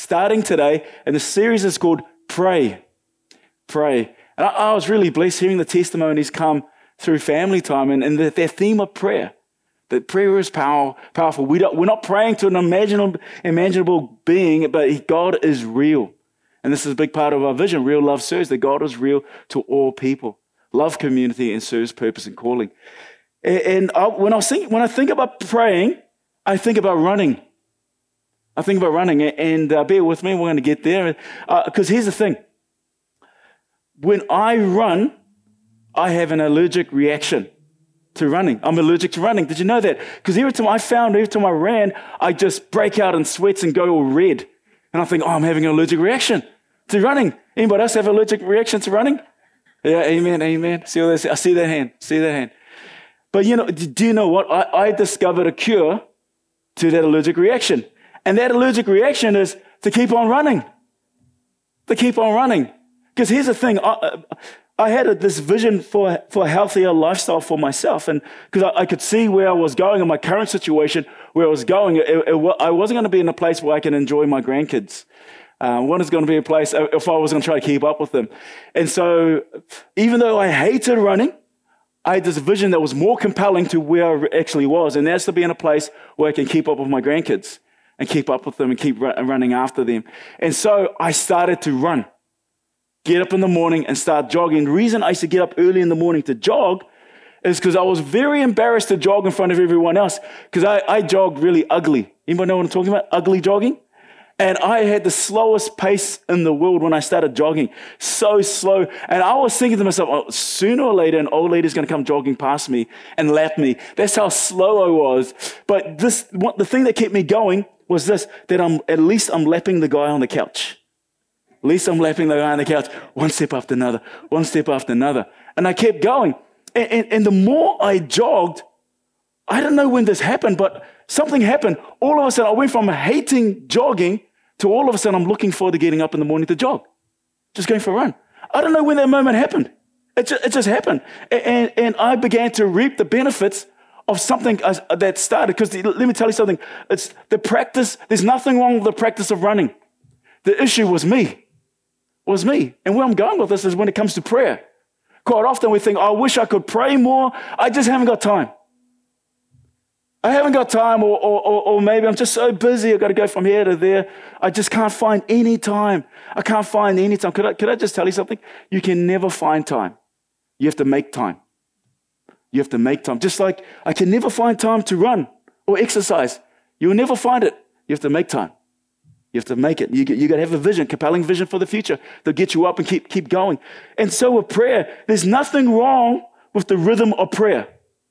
starting today, and the series is called Pray. Pray. And I was really blessed hearing the testimonies come through family time and their theme of prayer. That prayer is powerful. We're not praying to an imaginable being, but God is real. And this is a big part of our vision. Real love serves, that God is real to all people. Love community and serves purpose and calling. And when I think about praying, I think about running. And bear with me, we're going to get there. Because here's the thing. When I run, I have an allergic reaction to running. I'm allergic to running. Did you know that? Because every time I ran, I just break out in sweats and go all red. And I think, I'm having an allergic reaction to running. Anybody else have an allergic reaction to running? Yeah, amen. See what I see that hand. But do you know what? I discovered a cure to that allergic reaction. And that allergic reaction is to keep on running. Because here's the thing. I had this vision for a healthier lifestyle for myself. And because I could see where I was going in my current situation, where I was going, I wasn't going to be in a place where I can enjoy my grandkids. One is going to be a place if I was going to try to keep up with them. And so even though I hated running, I had this vision that was more compelling to where I actually was. And that's to be in a place where I can keep up with my grandkids and keep up with them and keep running after them. And so I started to run. Get up in the morning and start jogging. The reason I used to get up early in the morning to jog is because I was very embarrassed to jog in front of everyone else because I jogged really ugly. Anybody know what I'm talking about? Ugly jogging? And I had the slowest pace in the world when I started jogging. So slow. And I was thinking to myself, sooner or later, an old lady's going to come jogging past me and lap me. That's how slow I was. But the thing that kept me going was this, that at least I'm lapping the guy on the couch. At least I'm lapping the guy on the couch, one step after another. And I kept going. And the more I jogged, I don't know when this happened, but something happened. All of a sudden, I went from hating jogging to all of a sudden, I'm looking forward to getting up in the morning to jog. Just going for a run. I don't know when that moment happened. It just happened. And I began to reap the benefits of something that started. Because let me tell you something. It's the practice. There's nothing wrong with the practice of running. The issue was me. And where I'm going with this is when it comes to prayer. Quite often we think, I wish I could pray more. I just haven't got time. Or maybe I'm just so busy. I've got to go from here to there. I just can't find any time. Could I just tell you something? You can never find time. You have to make time. Just like I can never find time to run or exercise. You'll never find it. You have to make time. You have to make it. You got to have a vision, compelling vision for the future. They'll get you up and keep going. And so with prayer, there's nothing wrong with the rhythm of prayer.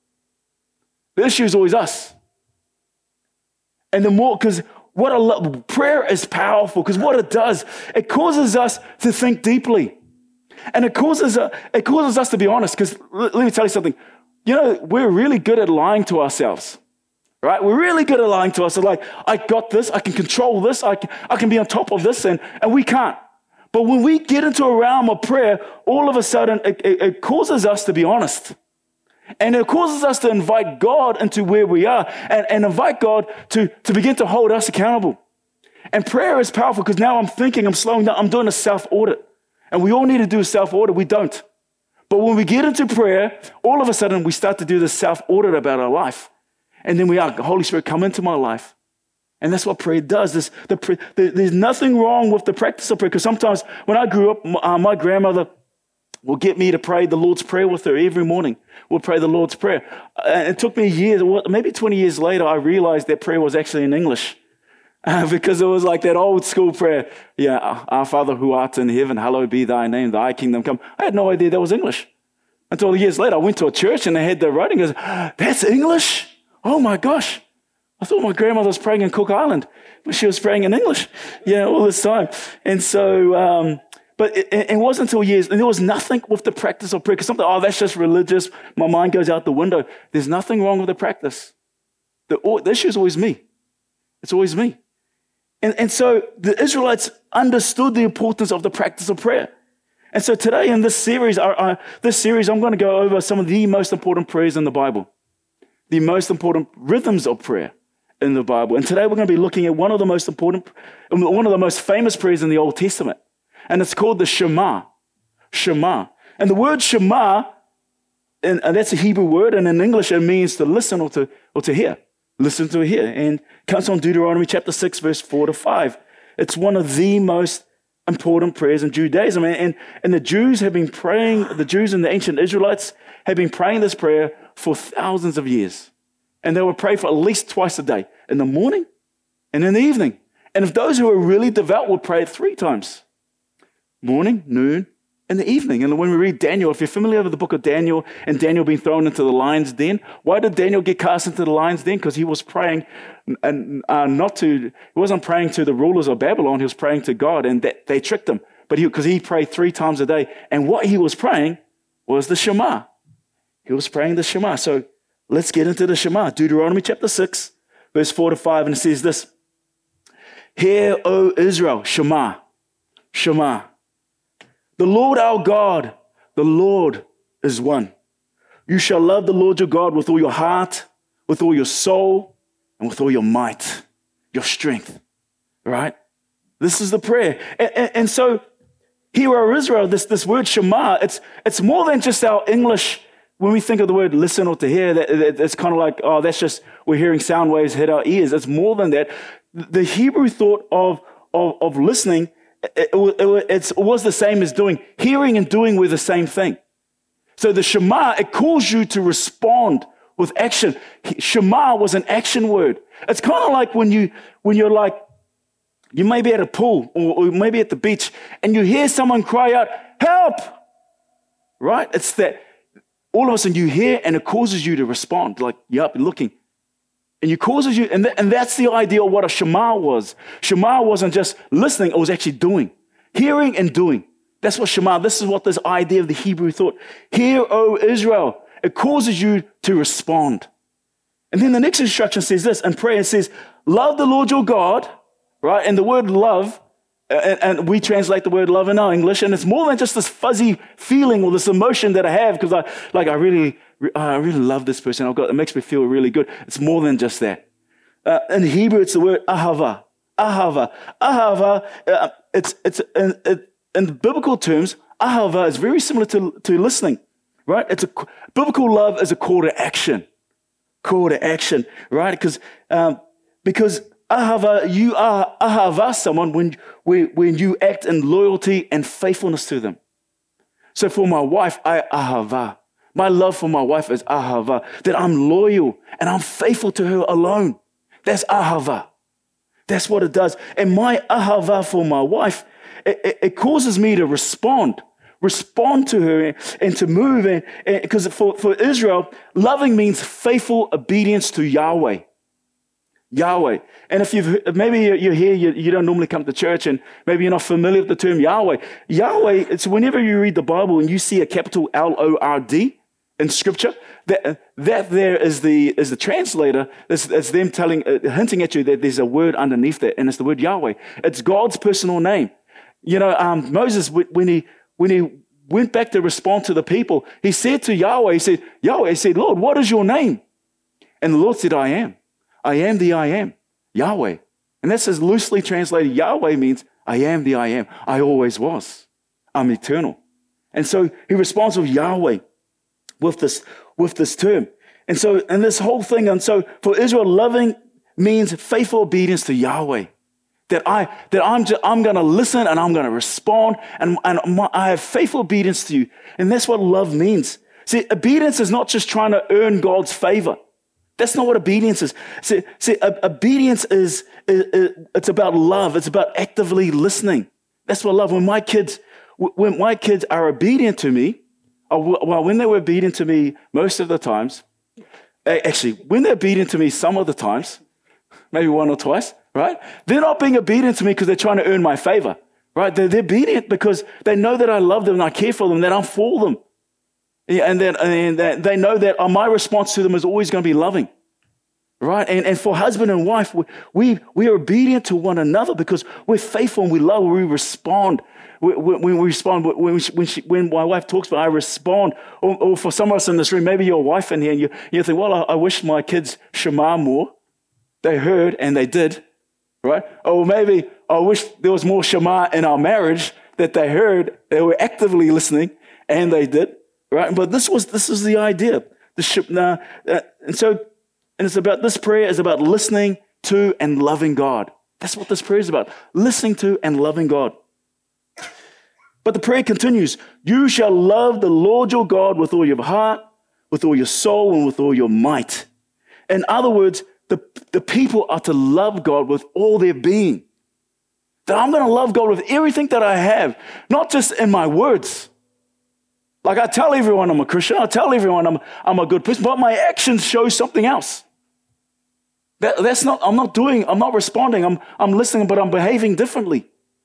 The issue is always us. And the more, because what I love, prayer is powerful because what it does, it causes us to think deeply. And it causes us to be honest. Because let me tell you something. We're really good at lying to ourselves. Right? We're really good at lying to us. So like, I got this, I can control this, I can be on top of this, and we can't. But when we get into a realm of prayer, all of a sudden, it causes us to be honest. And it causes us to invite God into where we are and invite God to begin to hold us accountable. And prayer is powerful because now I'm slowing down, I'm doing a self-audit. And we all need to do a self-audit. We don't. But when we get into prayer, all of a sudden, we start to do this self-audit about our life. And then the Holy Spirit come into my life. And that's what prayer does. There's nothing wrong with the practice of prayer. Because sometimes when I grew up, my grandmother will get me to pray the Lord's Prayer with her every morning. We'll pray the Lord's Prayer. And it took me years, maybe 20 years later, I realized that prayer was actually in English. Because it was like that old school prayer. Yeah, our Father who art in heaven, hallowed be thy name, thy kingdom come. I had no idea that was English. Until years later, I went to a church and they had the writing. Goes, that's English? Oh my gosh. I thought my grandmother was praying in Cook Island, but she was praying in English, all this time. And so, but it wasn't until years, and there was nothing with the practice of prayer, because something, that's just religious. My mind goes out the window. There's nothing wrong with the practice. The issue is always me. It's always me. And so the Israelites understood the importance of the practice of prayer. And so today in this series, I'm going to go over some of the most important prayers in the Bible. The most important rhythms of prayer. in the Bible. And today we're going to be looking at one of the most famous prayers in the Old Testament. And it's called the Shema. Shema. And the word Shema, and that's a Hebrew word, and in English it means to listen or to hear. Listen to hear. And it comes from Deuteronomy chapter 6, verse 4 to 5. It's one of the most important prayers in Judaism. And the Jews have been praying, the Jews and the ancient Israelites have been praying this prayer for thousands of years. And they would pray for at least twice a day, in the morning and in the evening. And if those who are really devout would pray it 3 times, morning, noon, and the evening. And when we read Daniel, if you're familiar with the book of Daniel and Daniel being thrown into the lion's den, why did Daniel get cast into the lion's den? Because he was praying he wasn't praying to the rulers of Babylon, he was praying to God, and they tricked him. But because he prayed 3 times a day, and what he was praying was the Shema. He was praying the Shema. So let's get into the Shema. Deuteronomy chapter 6, verse 4 to 5, and it says this: Hear, O Israel, Shema, Shema. The Lord our God, the Lord is one. You shall love the Lord your God with all your heart, with all your soul, and with all your might, your strength. Right? This is the prayer. And so, here, O Israel, this word Shema, it's more than just our English. When we think of the word listen or to hear, it's kind of like, oh, that's just, we're hearing sound waves hit our ears. It's more than that. The Hebrew thought of listening, it was the same as doing. Hearing and doing were the same thing. So the Shema, it calls you to respond with action. Shema was an action word. It's kind of like when you're like, you may be at a pool or maybe at the beach and you hear someone cry out, help, right? It's that all of a sudden you hear and it causes you to respond, like you're up and looking. And it causes you, and that's the idea of what a Shema was. Shema wasn't just listening, it was actually doing. Hearing and doing. That's what Shema, this is what this idea of the Hebrew thought. Hear, O Israel. It causes you to respond. And then the next instruction says this, in prayer it says, love the Lord your God, right? And the word love, and we translate the word love in our English, and it's more than just this fuzzy feeling or this emotion that I have because I really love this person. It makes me feel really good. It's more than just that. In Hebrew, it's the word ahava. Ahava. Ahava. In the biblical terms, ahava is very similar to listening, right? Biblical love is a call to action. Call to action, right? Because ahava, you are ahava someone when you act in loyalty and faithfulness to them. So for my wife, I ahava. My love for my wife is ahava, that I'm loyal and I'm faithful to her alone. That's ahava. That's what it does. And my ahava for my wife, it causes me to respond to her and to move. Because for Israel, loving means faithful obedience to Yahweh. Yahweh. And if maybe you're here, you don't normally come to church, and maybe you're not familiar with the term Yahweh. Yahweh, it's whenever you read the Bible and you see a capital L-O-R-D in Scripture, that there is the translator. It's them hinting at you that there's a word underneath that, and it's the word Yahweh. It's God's personal name. You know, Moses, when he went back to respond to the people, he said to Yahweh, he said, Lord, what is your name? And the Lord said, I am. I am the I am, Yahweh. And that's as loosely translated. Yahweh means I am the I am. I always was. I'm eternal. And so he responds with Yahweh with this term. And this whole thing, and so for Israel, loving means faithful obedience to Yahweh. That I'm going to listen and I'm going to respond and I have faithful obedience to you. And that's what love means. See, obedience is not just trying to earn God's favor. That's not what obedience is. See, obedience is it's about love. It's about actively listening. That's what love. When my kids are obedient to me, when they were obedient to me most of the times, actually, when they're obedient to me some of the times, maybe one or twice, right? They're not being obedient to me because they're trying to earn my favor, right? They're obedient because they know that I love them and I care for them, that I'm for them. And they know that my response to them is always going to be loving, right? And for husband and wife, we are obedient to one another because we're faithful and we love, we respond. When we respond, when my wife talks about, I respond. Or for some of us in this room, maybe you're a wife in here and you think, well, I wish my kids Shema more. They heard and they did, right? Or maybe I wish there was more Shema in our marriage, that they heard, they were actively listening, and they did, right? But this is the idea. And it's about, this prayer is about listening to and loving God. That's what this prayer is about, listening to and loving God. But the prayer continues, you shall love the Lord your God with all your heart, with all your soul, and with all your might. In other words, the people are to love God with all their being. That I'm going to love God with everything that I have, not just in my words. Like I tell everyone I'm a Christian, I tell everyone I'm a good person, but my actions show something else. I'm not responding, I'm listening, but I'm behaving differently.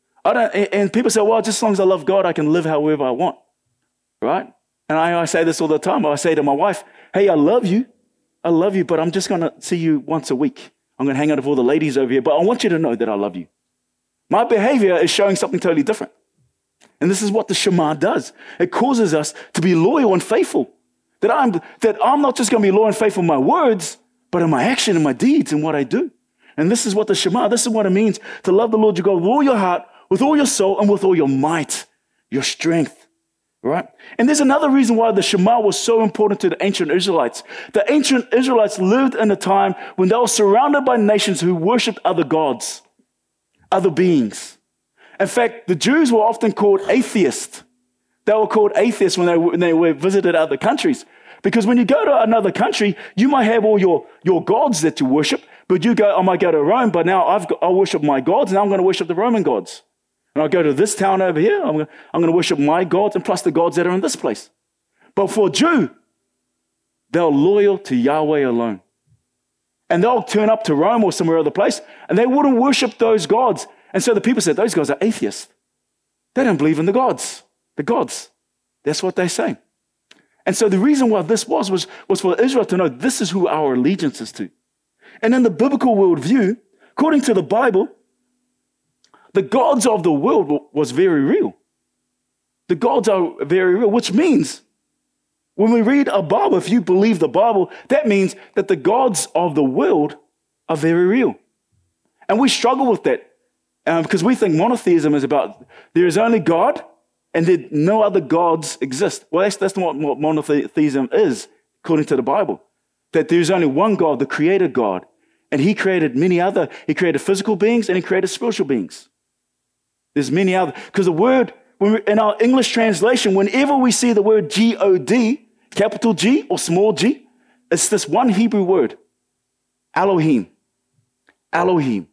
And people say, well, just as long as I love God, I can live however I want, right? And I say this all the time. I say to my wife, hey, I love you, but I'm just going to see you once a week. I'm going to hang out with all the ladies over here, but I want you to know that I love you. My behavior is showing something totally different. And this is what the Shema does. It causes us to be loyal and faithful. That I'm not just going to be loyal and faithful in my words, but in my action and my deeds and what I do. And this is what the Shema, this is what it means to love the Lord your God with all your heart, with all your soul, and with all your might, your strength, right? And there's another reason why the Shema was so important to the ancient Israelites. The ancient Israelites lived in a time when they were surrounded by nations who worshipped other gods, other beings. In fact, the Jews were often called atheists. They were called atheists when they were visited other countries. Because when you go to another country, you might have all your gods that you worship, but I might go to Rome, but now I worship my gods, and I'm going to worship the Roman gods. And I go to this town over here, I'm going to worship my gods, and plus the gods that are in this place. But for a Jew, they're loyal to Yahweh alone. And they'll turn up to Rome or somewhere other place, and they wouldn't worship those gods. And so the people said, those guys are atheists. They don't believe in the gods. The gods. That's what they say. And so the reason why this was for Israel to know this is who our allegiance is to. And in the biblical worldview, according to the Bible, the gods of the world was very real. The gods are very real, which means when we read a Bible, if you believe the Bible, that means that the gods of the world are very real. And we struggle with that because we think monotheism is about there is only God and that no other gods exist. Well, that's not what monotheism is, according to the Bible. That there's only one God, the creator God. And he created he created physical beings and he created spiritual beings. There's many other, because the word, in our English translation, whenever we see the word G-O-D, capital G or small g, it's this one Hebrew word, Elohim. Elohim.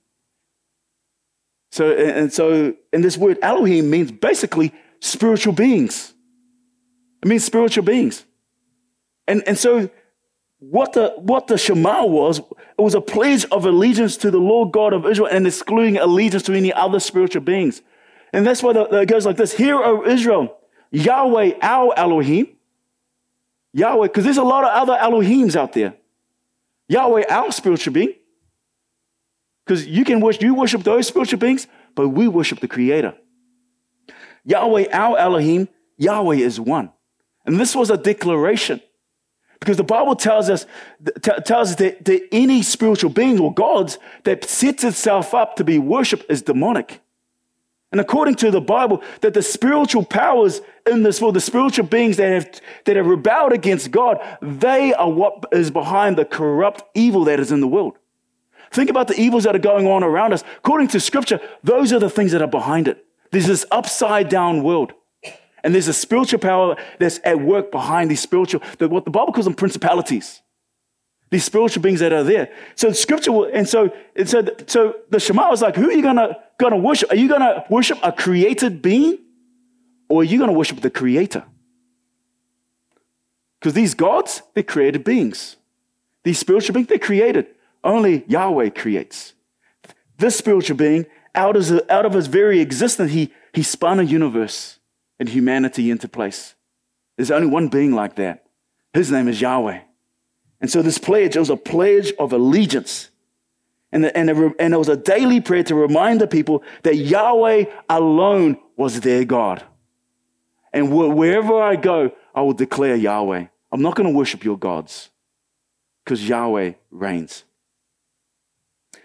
So this word Elohim means basically spiritual beings. It means spiritual beings. And so what the Shema was, it was a pledge of allegiance to the Lord God of Israel and excluding allegiance to any other spiritual beings. And that's why it goes like this. Hear, O Israel, Yahweh, our Elohim. Yahweh, because there's a lot of other Elohims out there. Yahweh, our spiritual being. Because you worship those spiritual beings, but we worship the Creator. Yahweh, our Elohim, Yahweh is one. And this was a declaration. Because the Bible tells us that any spiritual being or gods that sets itself up to be worshipped is demonic. And according to the Bible, that the spiritual powers in this world, the spiritual beings that have rebelled against God, they are what is behind the corrupt evil that is in the world. Think about the evils that are going on around us. According to Scripture, those are the things that are behind it. There's this upside down world. And there's a spiritual power that's at work behind these what the Bible calls them principalities. These spiritual beings that are there. So the Scripture so the Shema was like, who are you gonna worship? Are you gonna worship a created being, or are you gonna worship the Creator? Because these gods, they're created beings. These spiritual beings, they're created. Only Yahweh creates. This spiritual being, out of his very existence, he spun a universe and humanity into place. There's only one being like that. His name is Yahweh. And so this pledge, it was a pledge of allegiance. And it was a daily prayer to remind the people that Yahweh alone was their God. And wherever I go, I will declare Yahweh. I'm not going to worship your gods because Yahweh reigns.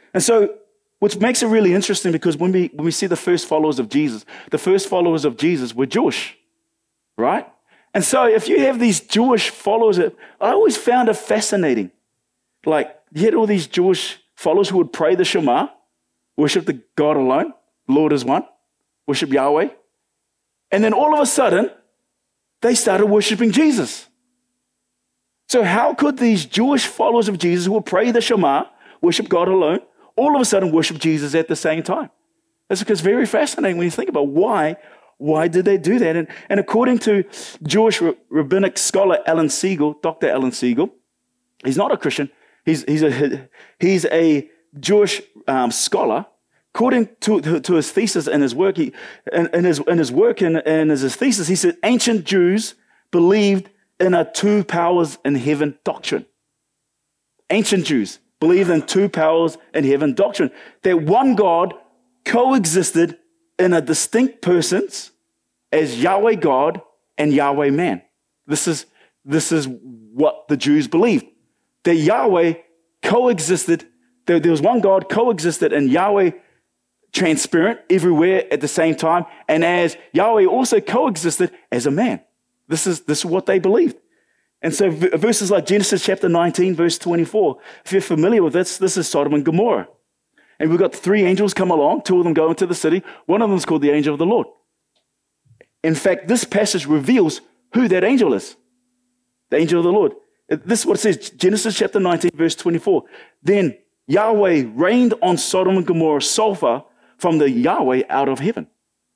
And so, which makes it really interesting, because when we see the first followers of Jesus were Jewish, right? And so if you have these Jewish followers, I always found it fascinating. Like, you had all these Jewish followers who would pray the Shema, worship the God alone, Lord is one, worship Yahweh. And then all of a sudden, they started worshiping Jesus. So how could these Jewish followers of Jesus who would pray the Shema, worship God alone, all of a sudden worship Jesus at the same time? That's because it's very fascinating when you think about why did they do that? And according to Jewish rabbinic scholar Alan Siegel, Dr. Alan Siegel, he's not a Christian, he's a Jewish scholar. According to his thesis and his work, his thesis, he said ancient Jews believed in a two powers in heaven doctrine. Ancient Jews believed in two powers in heaven doctrine. That one God coexisted in a distinct persons as Yahweh God and Yahweh man. This is what the Jews believed. That Yahweh coexisted, there was one God coexisted in Yahweh transparent everywhere at the same time, and as Yahweh also coexisted as a man. This is what they believed. And so verses like Genesis chapter 19, verse 24, if you're familiar with this is Sodom and Gomorrah. And we've got three angels come along, two of them go into the city, one of them is called the angel of the Lord. In fact, this passage reveals who that angel is, the angel of the Lord. This is what it says, Genesis chapter 19, verse 24. Then Yahweh rained on Sodom and Gomorrah sulfur from the Yahweh out of heaven.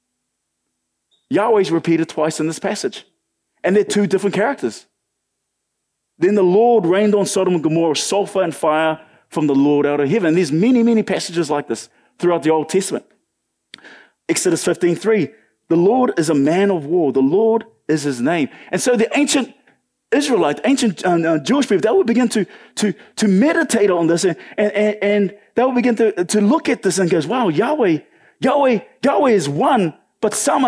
Yahweh's repeated twice in this passage. And they're two different characters. Then the Lord rained on Sodom and Gomorrah sulfur and fire from the Lord out of heaven. There's many, many passages like this throughout the Old Testament. Exodus 15:3, the Lord is a man of war. The Lord is his name. And so the ancient Israelites, ancient Jewish people, they would begin to meditate on this and they would begin to look at this and goes, wow, Yahweh is one, but somehow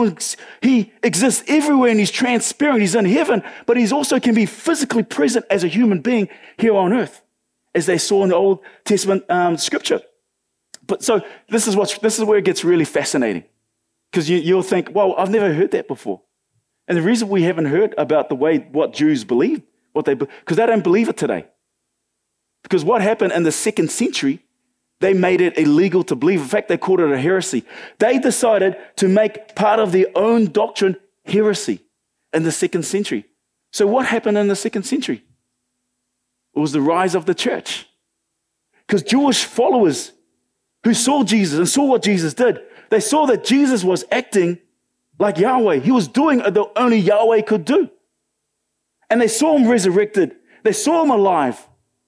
he exists everywhere and he's transparent. He's in heaven, but he's also can be physically present as a human being here on earth, as they saw in the Old Testament scripture. But so this is where it gets really fascinating, because you'll think, well, I've never heard that before. And the reason we haven't heard about what Jews believe, because they don't believe it today. Because what happened in the 2nd century, they made it illegal to believe. In fact, they called it a heresy. They decided to make part of their own doctrine heresy in the 2nd century. So what happened in the 2nd century? It was the rise of the church. Because Jewish followers who saw Jesus and saw what Jesus did, they saw that Jesus was acting like Yahweh. He was doing the only Yahweh could do. And they saw him resurrected. They saw him alive.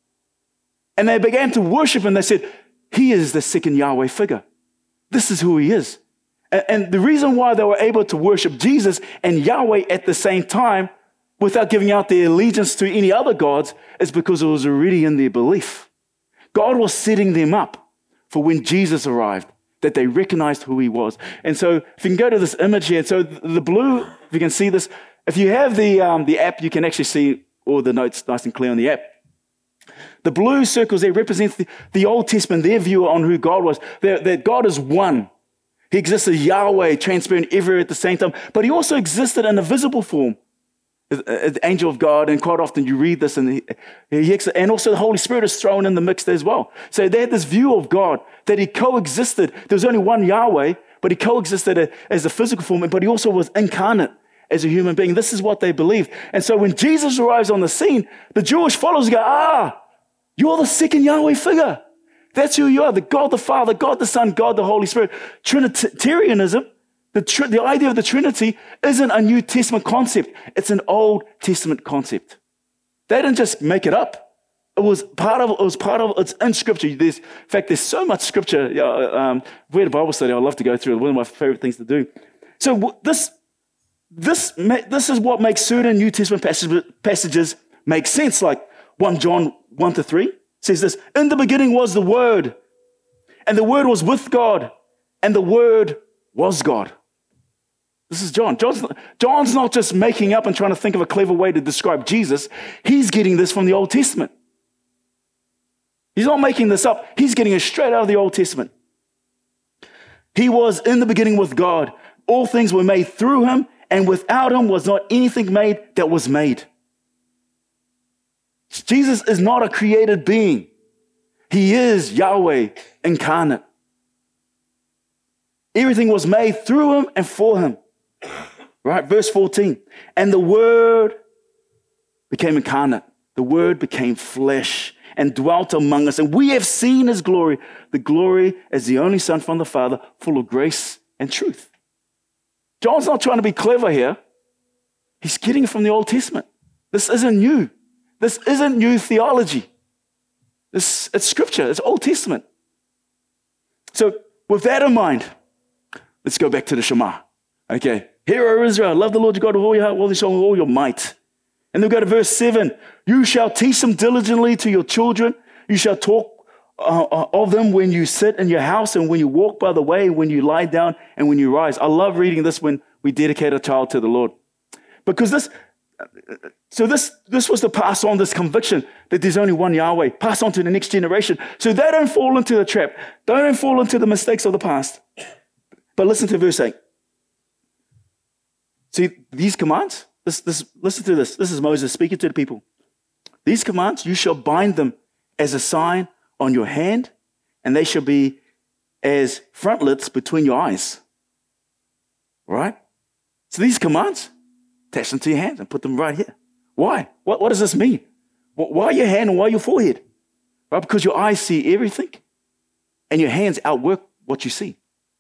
And they began to worship him. They said, he is the second Yahweh figure. This is who he is. And the reason why they were able to worship Jesus and Yahweh at the same time without giving out their allegiance to any other gods is because it was already in their belief. God was setting them up for when Jesus arrived, that they recognized who he was. And so if you can go to this image here, so the blue, if you can see this, if you have the app, you can actually see all the notes nice and clear on the app. The blue circles there represents the Old Testament, their view on who God was, that God is one. He exists as Yahweh, transparent everywhere at the same time, but he also existed in a visible form, the angel of God, and quite often you read this, and also the Holy Spirit is thrown in the mix as well. So they had this view of God, that he coexisted. There was only one Yahweh, but he coexisted as a physical form, but he also was incarnate as a human being. This is what they believed. And so when Jesus arrives on the scene, the Jewish followers go, you're the second Yahweh figure. That's who you are, the God the Father, God the Son, God the Holy Spirit. Trinitarianism, the idea of the Trinity, isn't a New Testament concept. It's an Old Testament concept. They didn't just make it up. It was part of it's in Scripture. In fact, there's so much Scripture. We had a Bible study. I love to go through it. One of my favorite things to do. So this is what makes certain New Testament passages make sense. Like 1 John 1-3 says this: in the beginning was the Word, and the Word was with God, and the Word was God. This is John. John's not just making up and trying to think of a clever way to describe Jesus. He's getting this from the Old Testament. He's not making this up. He's getting it straight out of the Old Testament. He was in the beginning with God. All things were made through him, and without him was not anything made that was made. Jesus is not a created being. He is Yahweh incarnate. Everything was made through him and for him. Right? Verse 14. And the Word became incarnate. The Word became flesh and dwelt among us. And we have seen his glory, the glory as the only Son from the Father, full of grace and truth. John's not trying to be clever here. He's getting it from the Old Testament. This isn't new. This isn't new theology. It's Scripture. It's Old Testament. So with that in mind, let's go back to the Shema. Okay. Hear, O Israel, love the Lord your God with all your heart, all your soul, with all your might. And then we go to verse 7. You shall teach them diligently to your children. You shall talk of them when you sit in your house and when you walk by the way, when you lie down and when you rise. I love reading this when we dedicate a child to the Lord. Because this was to pass on this conviction that there's only one Yahweh, pass on to the next generation. So they don't fall into the trap. They don't fall into the mistakes of the past. But listen to verse 8. See, these commands, listen to this. This is Moses speaking to the people. These commands, you shall bind them as a sign on your hand, and they shall be as frontlets between your eyes. All right? So these commands, attach them to your hands and put them right here. Why? What does this mean? Why your hand and why your forehead? Right? Because your eyes see everything, and your hands outwork what you see.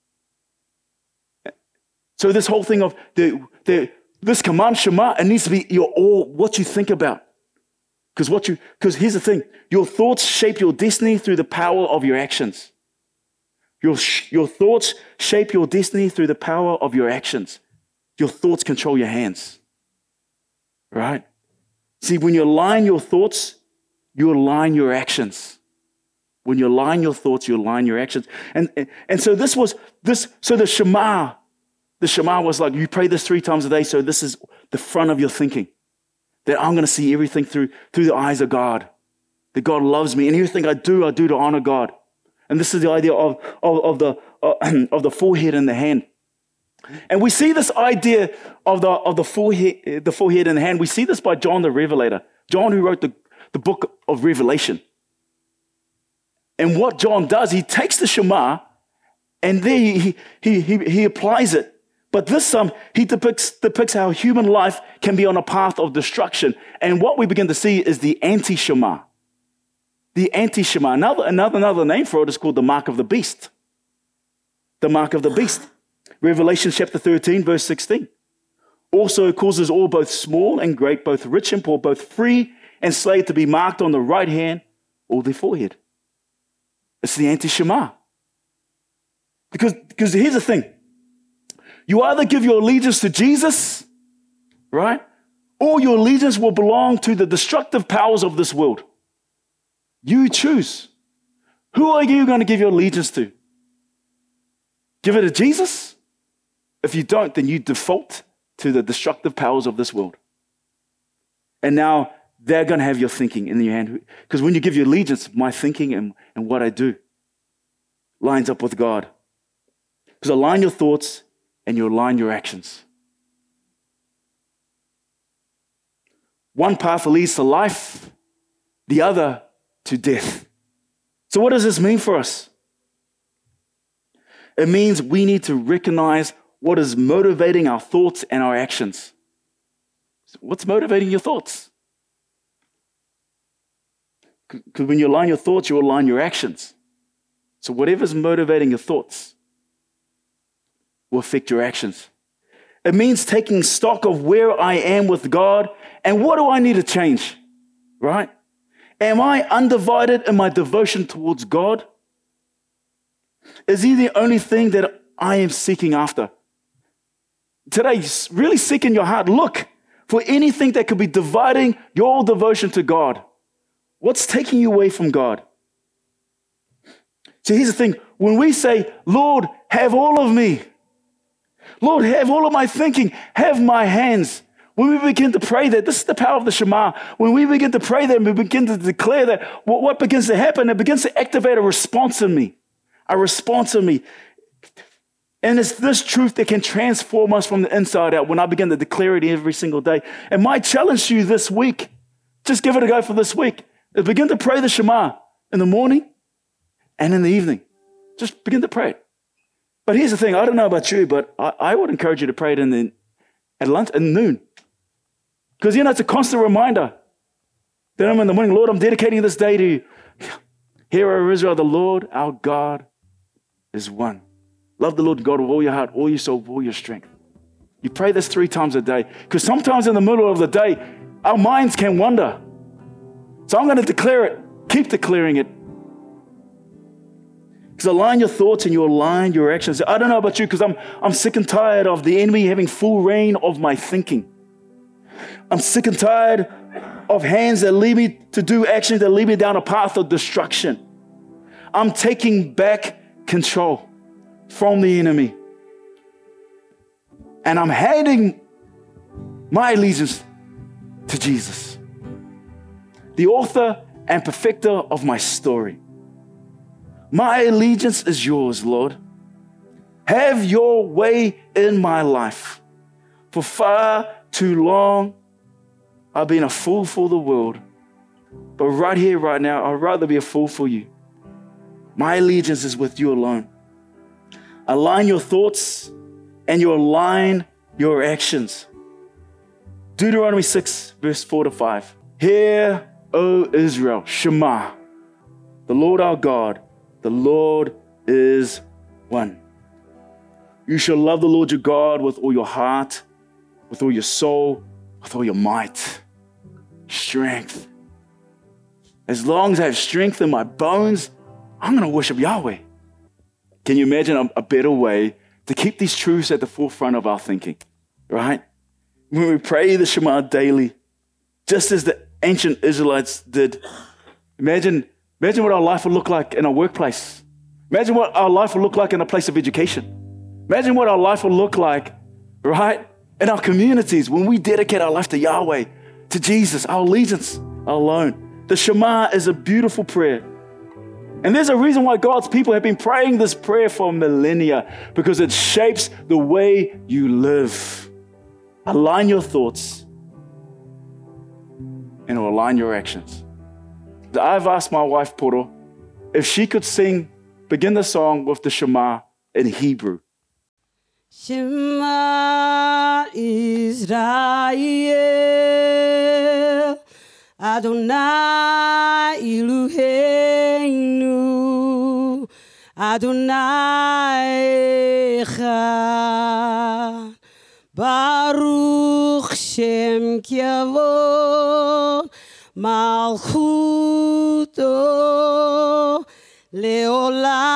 So this whole thing of this command, Shema, it needs to be what you think about. Because here's the thing, your thoughts shape your destiny through the power of your actions. Your thoughts shape your destiny through the power of your actions. Your thoughts control your hands. Right? See, when you align your thoughts, you align your actions. When you align your thoughts, you align your actions. And so so the Shema was like, you pray this 3 times a day, so this is the front of your thinking. That I'm going to see everything through the eyes of God. That God loves me, and everything I do to honor God. And this is the idea of the forehead and the hand. And we see this idea of the forehead and the hand. We see this by John the Revelator. John, who wrote the book of Revelation. And what John does, he takes the Shema, and there he applies it. But this time, he depicts how human life can be on a path of destruction. And what we begin to see is the anti-Shema. The anti-Shema. Another name for it is called the mark of the beast. The mark of the beast. Revelation chapter 13, verse 16. Also causes all, both small and great, both rich and poor, both free and slave, to be marked on the right hand or their forehead. It's the anti-Shema. Because here's the thing. You either give your allegiance to Jesus, right? Or your allegiance will belong to the destructive powers of this world. You choose. Who are you going to give your allegiance to? Give it to Jesus? If you don't, then you default to the destructive powers of this world. And now they're going to have your thinking in your hand. Because when you give your allegiance, my thinking and what I do lines up with God. Because align your thoughts and you align your actions. One path leads to life, the other to death. So what does this mean for us? It means we need to recognize what is motivating our thoughts and our actions. What's motivating your thoughts? Because when you align your thoughts, you align your actions. So whatever's motivating your thoughts will affect your actions. It means taking stock of where I am with God and what do I need to change, right? Am I undivided in my devotion towards God? Is he the only thing that I am seeking after? Today, really seek in your heart. Look for anything that could be dividing your devotion to God. What's taking you away from God? So here's the thing. When we say, Lord, have all of me. Lord, have all of my thinking. Have my hands. When we begin to pray that, this is the power of the Shema. When we begin to pray that and we begin to declare that, what begins to happen? It begins to activate a response in me. A response in me. And it's this truth that can transform us from the inside out when I begin to declare it every single day. And my challenge to you this week, just give it a go for this week, is begin to pray the Shema in the morning and in the evening. Just begin to pray it. But here's the thing, I don't know about you, but I would encourage you to pray it at lunch and noon. Because, it's a constant reminder that I'm in the morning, Lord, I'm dedicating this day to you. Hear, O Israel, the Lord our God is one. Love the Lord God with all your heart, all your soul, with all your strength. You pray this 3 times a day. Because sometimes in the middle of the day, our minds can wander. So I'm going to declare it. Keep declaring it. Because align your thoughts and you align your actions. I don't know about you, because I'm sick and tired of the enemy having full reign of my thinking. I'm sick and tired of hands that lead me to do actions that lead me down a path of destruction. I'm taking back control from the enemy. And I'm handing my allegiance to Jesus, the author and perfecter of my story. My allegiance is yours, Lord. Have your way in my life. For far too long, I've been a fool for the world. But right here, right now, I'd rather be a fool for you. My allegiance is with you alone. Align your thoughts and you align your actions. Deuteronomy 6, verse 4-5. Hear, O Israel, Shema, the Lord our God, the Lord is one. You shall love the Lord your God with all your heart, with all your soul, with all your might, strength. As long as I have strength in my bones, I'm going to worship Yahweh. Can you imagine a better way to keep these truths at the forefront of our thinking, right? When we pray the Shema daily, just as the ancient Israelites did, imagine what our life would look like in our workplace. Imagine what our life would look like in a place of education. Imagine what our life would look like, right, in our communities when we dedicate our life to Yahweh, to Jesus, our allegiance alone. The Shema is a beautiful prayer. And there's a reason why God's people have been praying this prayer for millennia, because it shapes the way you live. Align your thoughts and it will align your actions. I've asked my wife, Poro, if she could begin the song with the Shema in Hebrew. Shema Israel, Adonai Eloheinu, Adonai Echad, Baruch Shem Kavod, Malchuto, Leolam.